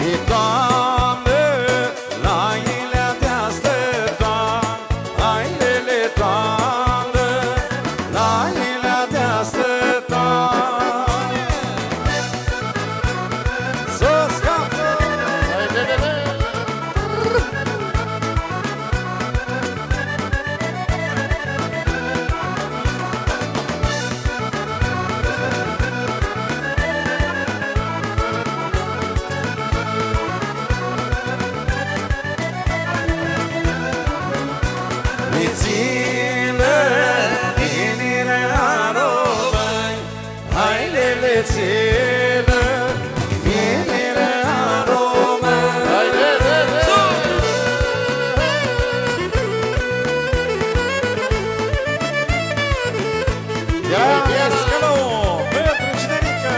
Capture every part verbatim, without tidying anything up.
Doamne, la ilea de astăzi, Doamne, ai lele, Doamne, la ilea de astăzi, Doamne. Să scapă! Hai, lele! Ține inimea români, hai lele, ține inimea români, hai lele. Ia, iască-l-o, pentru cinerică.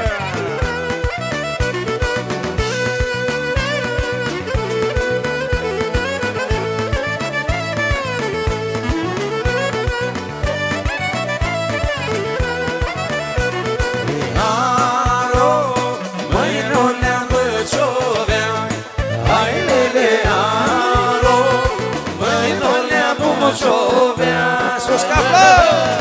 Chovea, sus capão!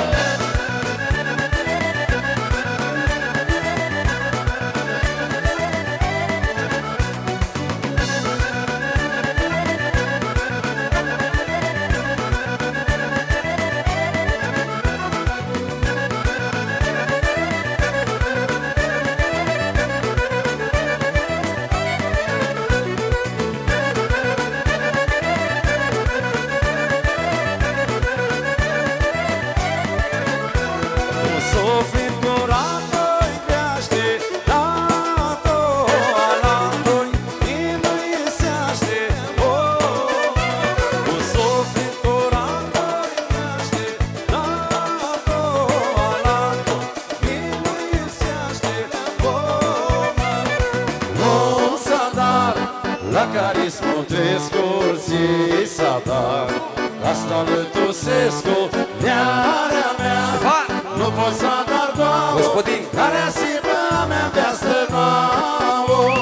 La care Smutescu zi s-a dat, asta lui Tusescu, nearea mea. Nu pot să dar doar gospodin care asigură mea viață nouă.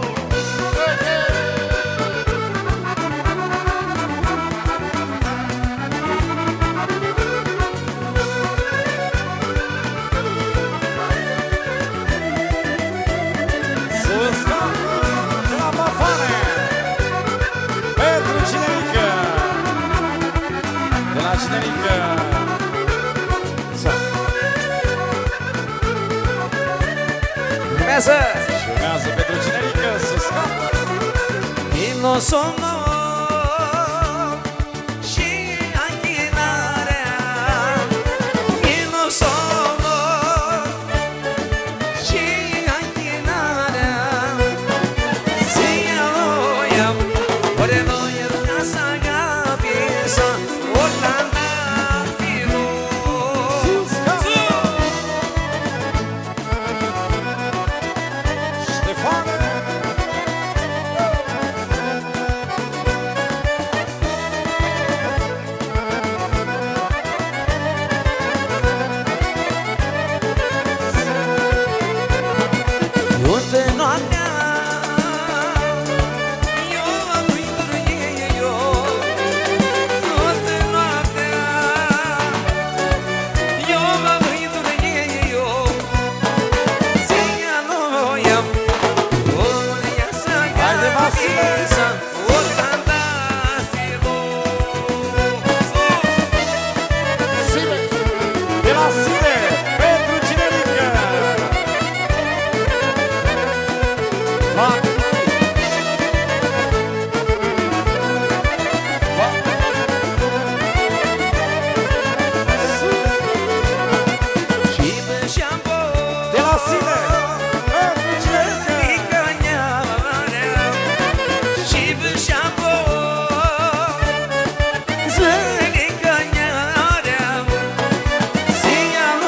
Cinerică. Urmează! Și urmează pentru cinerică să scapă. Ino sono și închinarea, ino sono și închinarea, sia loia, ore loia casa gabisa, orlando.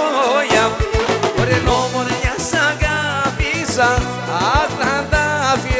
Asa, a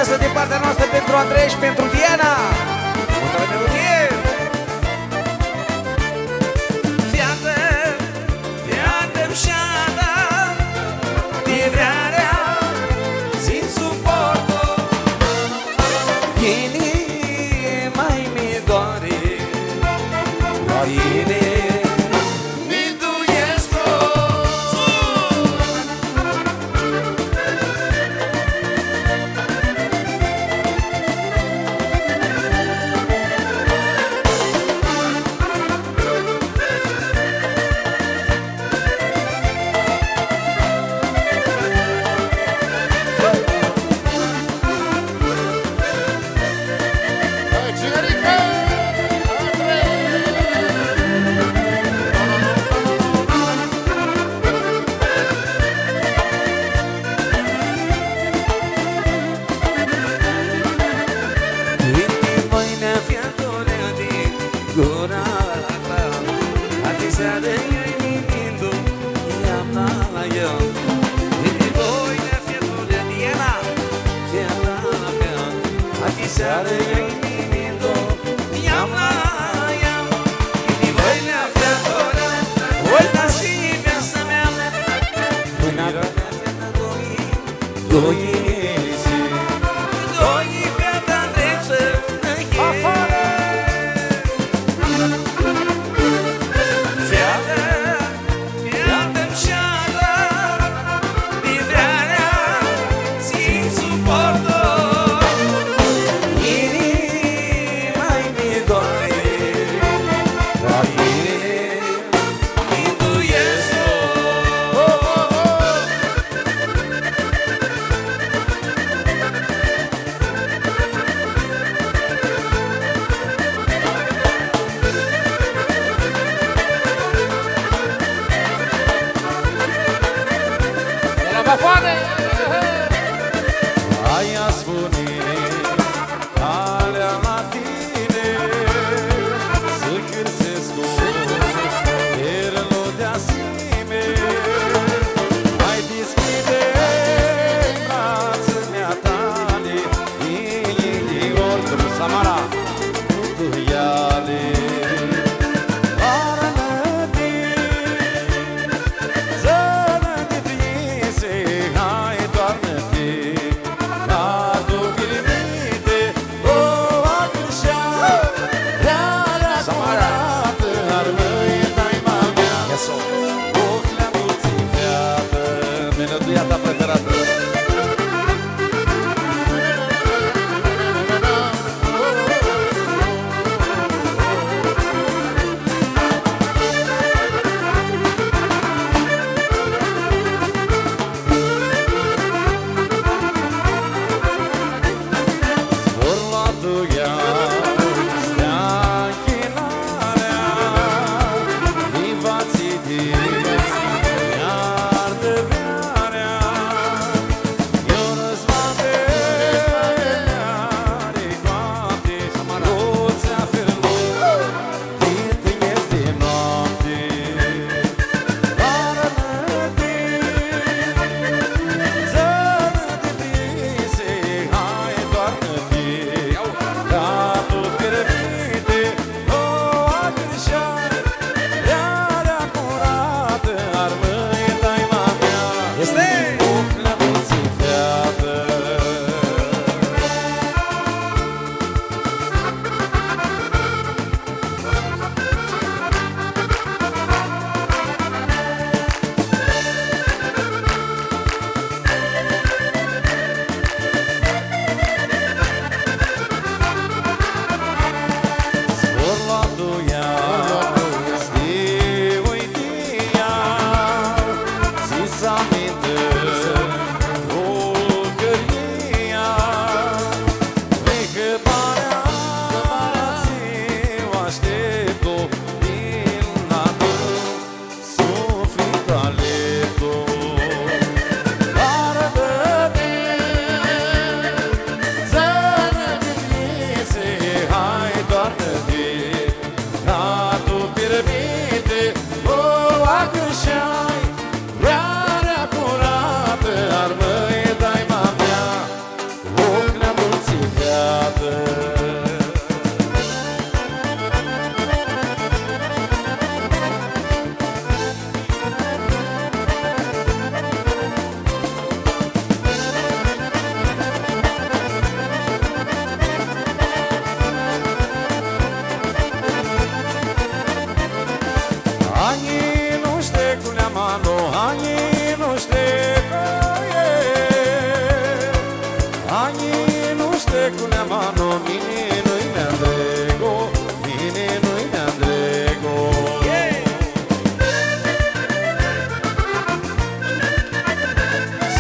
frumoasă din partea noastră pentru Andrei și pentru Diana. Multă melodie! Fiată, fiată-mi șada, livrarea, zi suportă. Inima-i mi doare, la inima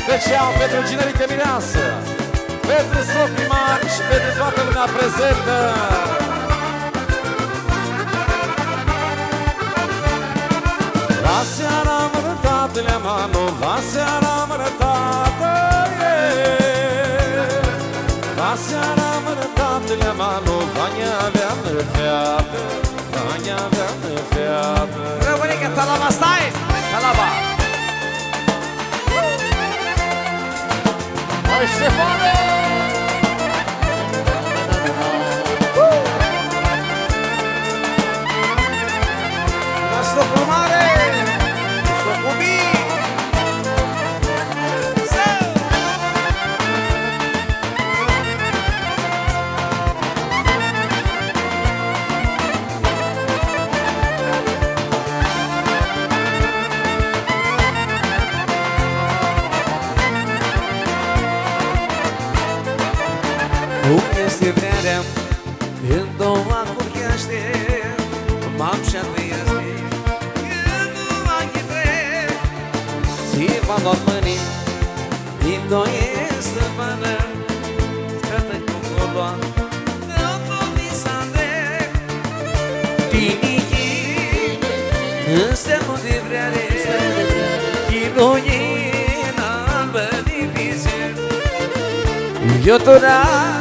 special pentru Ginerică Mireasă, pentru socrii mari și pentru toată lumea prezentă. La seara mără, tatăle mano, la seara mără, tată, la seara mără, tatăle mano, vania avea mărfeată, vania avea mărfeată. Rămânică, talaba, stai! Talaba! Hai, Ștefane! La stocul mare! Stocul mic! Cum este vrerea când două curcheaște, m-am și-a trăiaște când nu ochii trec. Ți m-a luat mâinii din doie stăpână, scătă cu coloan de-o tot s-andrec. Tinichii în stemul de vreare, chinoie în albă de pisel. Eu t'ora